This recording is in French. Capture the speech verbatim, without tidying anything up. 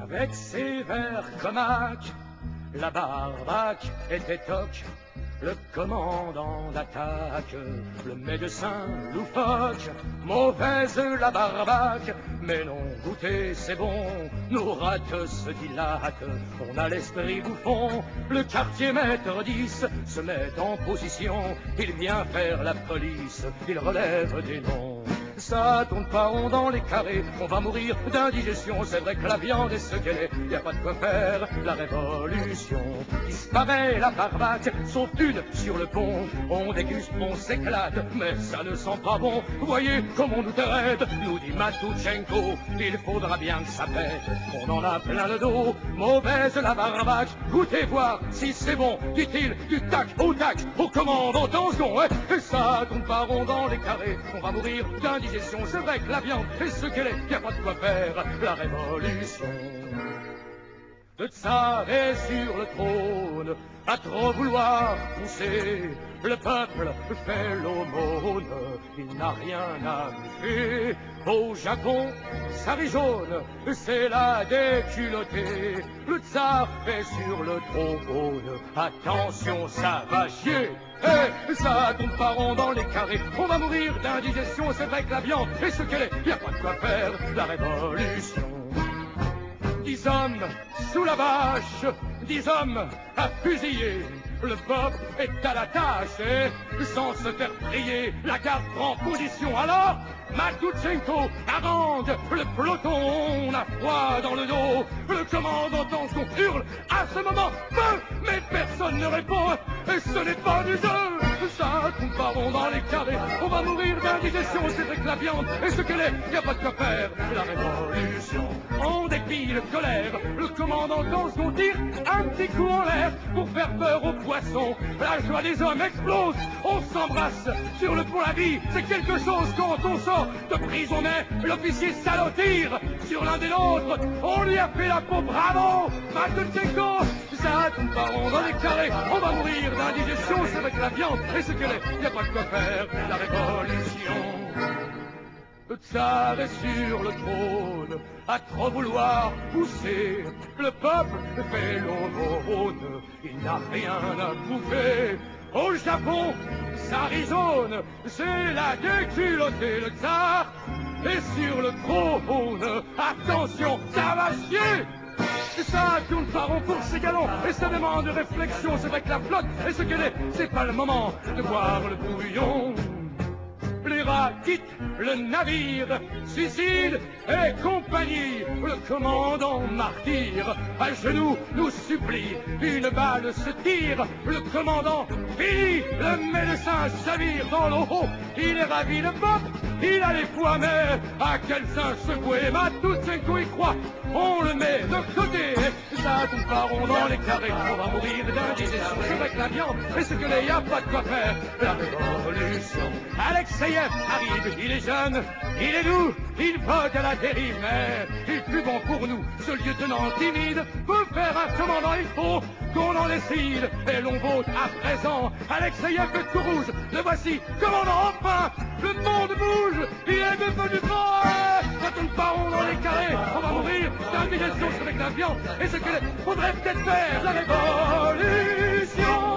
Avec ses verres comaques, la barbaque était toc. Le commandant d'attaque, le médecin loufoque, mauvaise la barbaque, mais non, goûter c'est bon, nos rates se dilatent, on a l'esprit bouffon, le quartier maître dix se met en position, il vient faire la police, il relève des noms. Ça tourne pas rond dans les carrés, on va mourir d'indigestion, c'est vrai que la viande est ce qu'elle est, y a pas de quoi faire, la révolution. Disparaît la barbaque, sauf une sur le pont, on déguste, on s'éclate, mais ça ne sent pas bon. Voyez comme on nous traite, nous dit Matoutchenko, il faudra bien que ça pète, on en a plein le dos, mauvaise la barbaque, goûtez voir si c'est bon, dit-il, du tac au tac, aux commandes, au temps second, eh, et ça tourne pas rond dans les carrés, on va mourir d'indigestion, c'est vrai que la viande est ce qu'elle est, y a pas de quoi faire, la révolution. Le tsar est sur le trône, à trop vouloir pousser, le peuple fait l'aumône, il n'a rien à bouffer. Au Japon, ça rit jaune, c'est la déculottée, le tsar est sur le trône, attention ça va chier. Eh, ça tourne pas rond dans les carrés, on va mourir d'indigestion, c'est vrai que la viande est ce qu'elle est, y a pas de quoi faire, la révolution. Dix hommes sous la vache, dix hommes à fusiller, le peuple est à la tâche et sans se faire prier, la garde prend position. Alors, Matoutchenko harangue le peloton, on a froid dans le dos, le commandant qu'on hurle à ce moment, feu, mais personne ne répond, et ce n'est pas du jeu, ça tourne pas rond dans les carrés, on va mourir d'indigestion, c'est vrai que la viande est ce qu'elle est, y a pas de quoi faire, la révolution. En dépit de colère, le commandant qu'on tire un petit coup en l'air pour faire peur aux poissons. La joie des hommes explose, on s'embrasse sur le pont la vie, c'est quelque chose quand on sort de prison, mais l'officier salaud tire sur l'un des nôtres, on lui a fait la peau, bravo, Matoutchenko, ça tourne pas rond dans les carrés, on va mourir d'indigestion, c'est avec la viande, et ce qu'elle est, y a pas de quoi faire, la révolution. Le tsar est sur le trône, à trop vouloir pousser, le peuple fait l'aumône, il n'a rien à bouffer. Au Japon, ça rit jaune, c'est la déculottée, le tsar est sur le trône, attention, ça va chier. Ça tourne pas rond pour ces galons, et ça demande réflexion, c'est vrai que la flotte est ce qu'elle est, c'est pas le moment de boire le bouillon. Les rats quittent le navire, suicide et compagnie, le commandant martyr, à genoux nous supplie, une balle se tire, le commandant fini, le médecin s'avire dans l'eau, il est ravi de pop, il a les poids, mais à quel sein secoué, Matoutchenko y croit, on le met de côté, ça tourne pas rond dans les carrés, on va mourir d'indigestion, c'est vrai que la viande, et ce que les y a pas de quoi faire, la révolution. Alexeyev arrive, il est jeune, il est doux, il vogue à la dérive, mais il fut bon pour nous, ce lieutenant timide, peut faire un commandant, il faut qu'on en décide, et l'on vote à présent, Alexeyev est tout rouge, le voici, commandant, enfin, le monde bouge, il est devenu fort, ça tourne pas rond dans les carrés, on va mourir d'indigestion avec la viande, et ce qu'il faudrait peut-être faire, la révolution.